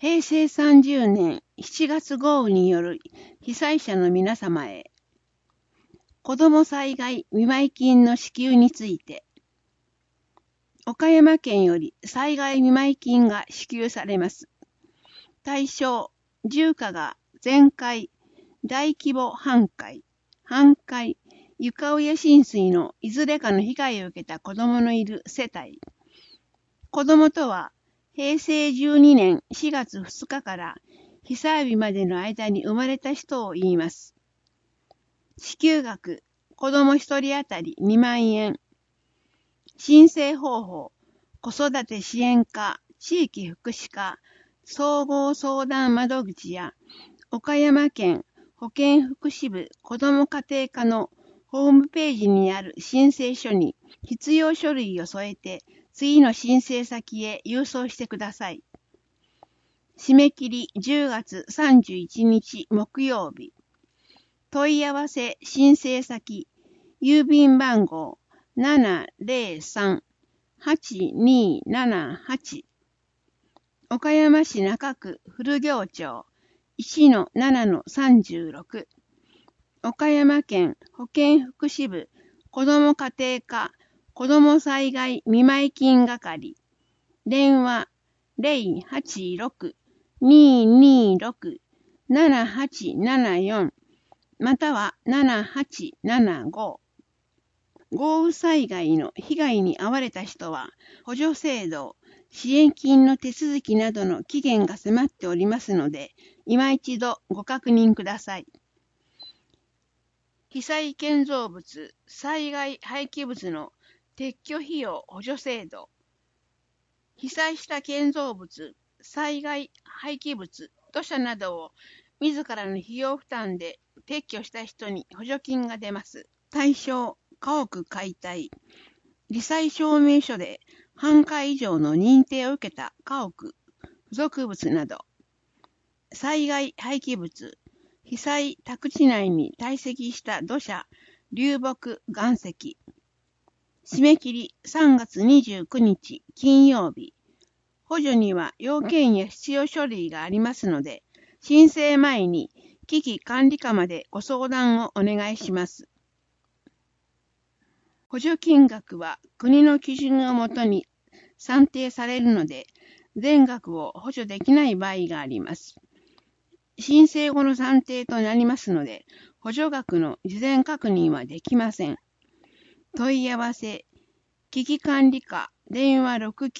平成30年7月豪雨による被災者の皆様へ、子ども災害見舞金の支給について、岡山県より災害見舞金が支給されます。対象、住家が全壊、大規模半壊、床上浸水のいずれかの被害を受けた子どものいる世帯。子どもとは、平成12年4月2日から被災日までの間に生まれた人を言います。支給額、子ども1人当たり2万円。申請方法、子育て支援課、地域福祉課、総合相談窓口や、岡山県保健福祉部子ども家庭課のホームページにある申請書に必要書類を添えて、次の申請先へ郵送してください。締め切り10月31日木曜日。問い合わせ申請先、郵便番号 703-8278 岡山市中区古行町 1-7-36 岡山県保健福祉部子ども家庭課子ども災害見舞金係電話 086-226-7874 または7875豪雨災害の被害に遭われた人は補助制度、支援金の手続きなどの期限が迫っておりますので、今一度ご確認ください。被災建造物、災害廃棄物の撤去費用補助制度。被災した建造物、災害廃棄物、土砂などを自らの費用負担で撤去した人に補助金が出ます。対象、家屋解体。罹災証明書で半壊以上の認定を受けた家屋、付属物など。災害廃棄物。被災宅地内に堆積した土砂、流木、岩石。締め切り3月29日金曜日。補助には要件や必要書類がありますので、申請前に危機管理課までご相談をお願いします。補助金額は国の基準をもとに算定されるので、全額を補助できない場合があります。申請後の算定となりますので、補助額の事前確認はできません。問い合わせ、危機管理課、電話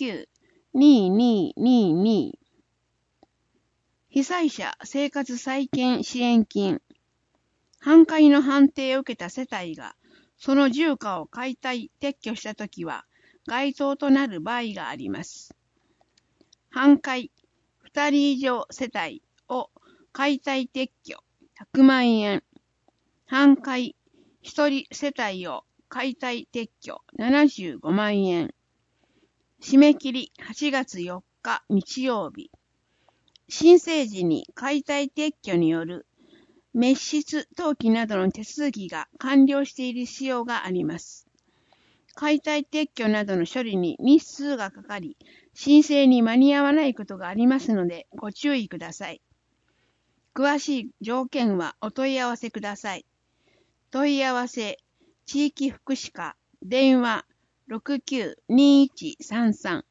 69-2222。被災者生活再建支援金。半壊の判定を受けた世帯が、その住家を解体・撤去したときは、該当となる場合があります。半壊、2人以上世帯を解体撤去、100万円。半壊、1人世帯を解体撤去、75万円。締め切り8月4日日曜日。申請時に解体撤去による滅失登記などの手続きが完了している必要があります。解体撤去などの処理に日数がかかり、申請に間に合わないことがありますのでご注意ください。詳しい条件はお問い合わせください。問い合わせ、地域福祉課、電話69-2133。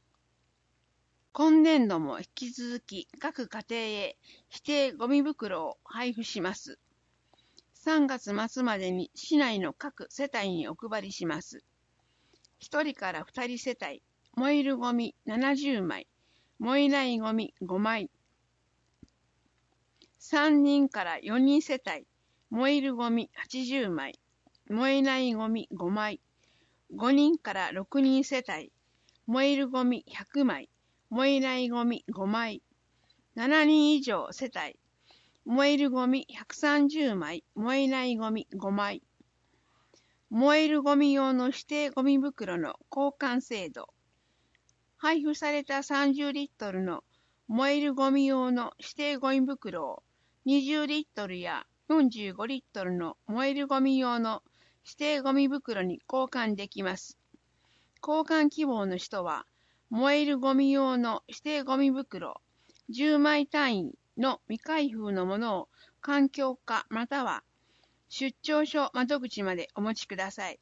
今年度も引き続き各家庭へ指定ゴミ袋を配布します。3月末までに市内の各世帯にお配りします。1人から2人世帯、燃えるゴミ70枚、燃えないゴミ5枚。3人から4人世帯、燃えるゴミ80枚、燃えないゴミ5枚。5人から6人世帯、燃えるゴミ100枚、燃えないゴミ5枚。7人以上世帯、燃えるゴミ130枚、燃えないゴミ5枚。燃えるゴミ用の指定ゴミ袋の交換制度。配布された30リットルの燃えるゴミ用の指定ゴミ袋を20リットルや45リットルの燃えるゴミ用の指定ゴミ袋に交換できます。交換希望の人は、燃えるゴミ用の指定ゴミ袋 10枚単位の未開封のものを環境課または出張所窓口までお持ちください。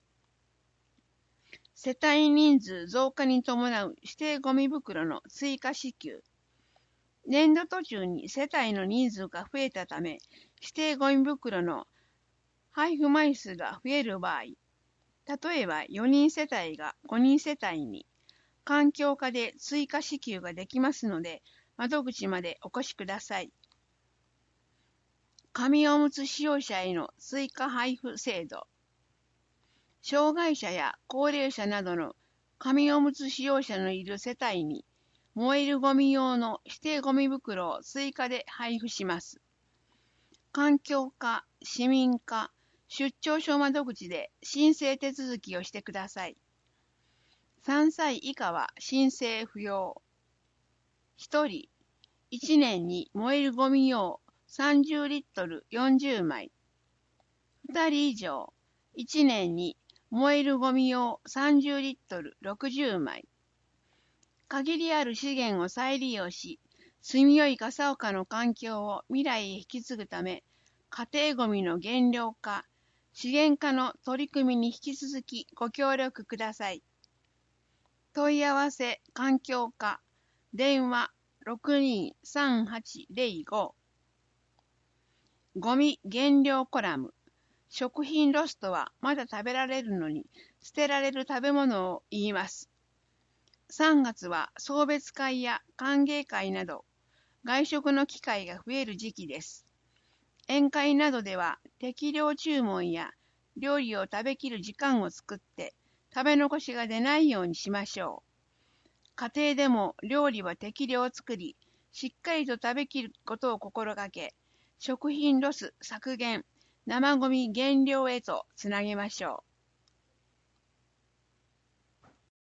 世帯人数増加に伴う指定ゴミ袋の追加支給。年度途中に世帯の人数が増えたため、指定ゴミ袋の配布枚数が増える場合、例えば4人世帯が5人世帯に、環境課で追加支給ができますので、窓口までお越しください。紙おむつ使用者への追加配布制度。障害者や高齢者などの紙おむつ使用者のいる世帯に、燃えるゴミ用の指定ゴミ袋を追加で配布します。環境課、市民課、出張所窓口で申請手続きをしてください。3歳以下は申請不要。1人、1年に燃えるゴミ用30リットル40枚。2人以上、1年に燃えるゴミ用30リットル60枚。限りある資源を再利用し、住みよい笠岡の環境を未来へ引き継ぐため、家庭ゴミの減量化、資源化の取り組みに引き続きご協力ください。問い合わせ環境課、電話623805。ゴミ減量コラム。食品ロスとはまだ食べられるのに捨てられる食べ物を言います。3月は送別会や歓迎会など外食の機会が増える時期です。宴会などでは適量注文や料理を食べきる時間を作って食べ残しが出ないようにしましょう。家庭でも料理は適量作り、しっかりと食べきることを心がけ、食品ロス削減、生ゴミ減量へとつなげましょう。